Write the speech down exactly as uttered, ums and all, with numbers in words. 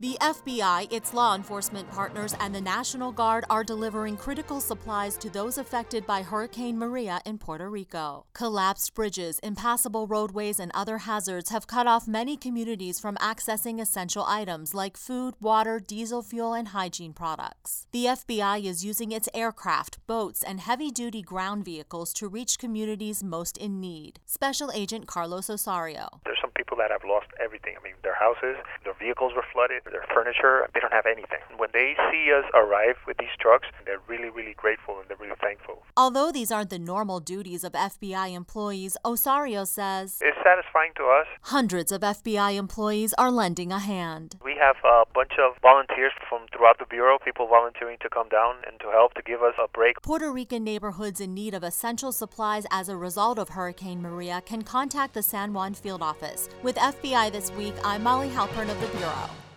The F B I, its law enforcement partners, and the National Guard are delivering critical supplies to those affected by Hurricane Maria in Puerto Rico. Collapsed bridges, impassable roadways, and other hazards have cut off many communities from accessing essential items like food, water, diesel fuel, and hygiene products. The F B I is using its aircraft, boats, and heavy-duty ground vehicles to reach communities most in need. Special Agent Carlos Osorio. There's some people that have lost everything. I mean, their houses, their vehicles were flooded, their furniture, they don't have anything. When they see us arrive with these trucks, they're really, really grateful and they're really thankful. Although these aren't the normal duties of F B I employees, Osorio says It's satisfying to us. Hundreds of F B I employees are lending a hand. We have a bunch of volunteers from throughout the Bureau, people volunteering to come down and to help to give us a break. Puerto Rican neighborhoods in need of essential supplies as a result of Hurricane Maria can contact the San Juan Field Office. With F B I This Week, I'm Molly Halpern of the Bureau.